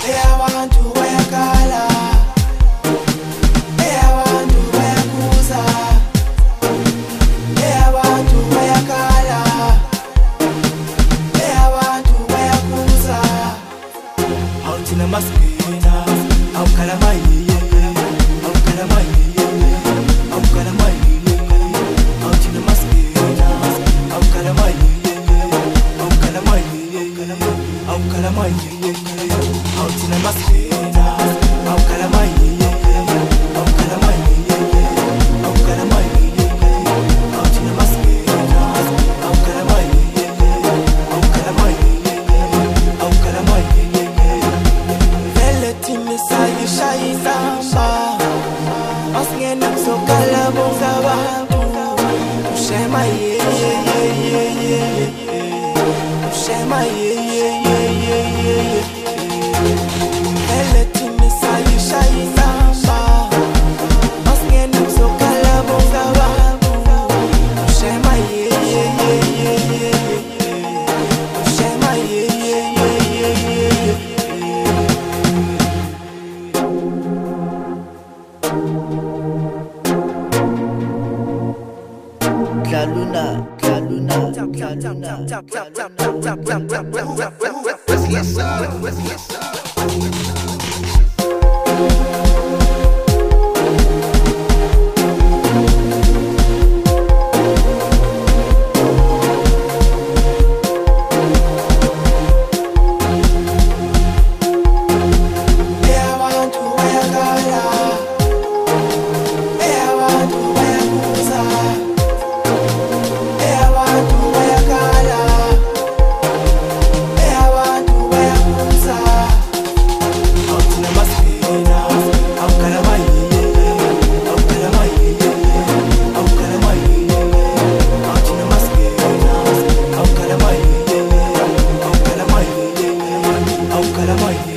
abantu bayakhala, abantu bayakuza, abantu bayakhala, abantu bayakuza. Awuthina maskina, awukhala mayiye, awukhala mayiye, awukhala mayiye. Awuthina maskina, awukhala mayiye, awukhala mayiye, awukhala mayiye. Awuthina maskina, awukhala mayiye, awukhala mayiye, awukhala mayiye. Awuthina maskina, awukhala mayiye, awukhala mayiye, awukhala mayiye. Vele thina sayishayisamba, masingena kuzokhala bonke abantu. Ushema ushema Vele thina sayishayisamba, masingena kuzokhala bonke abantu. Ushema ushema Kaluna. Awukhala mayiye.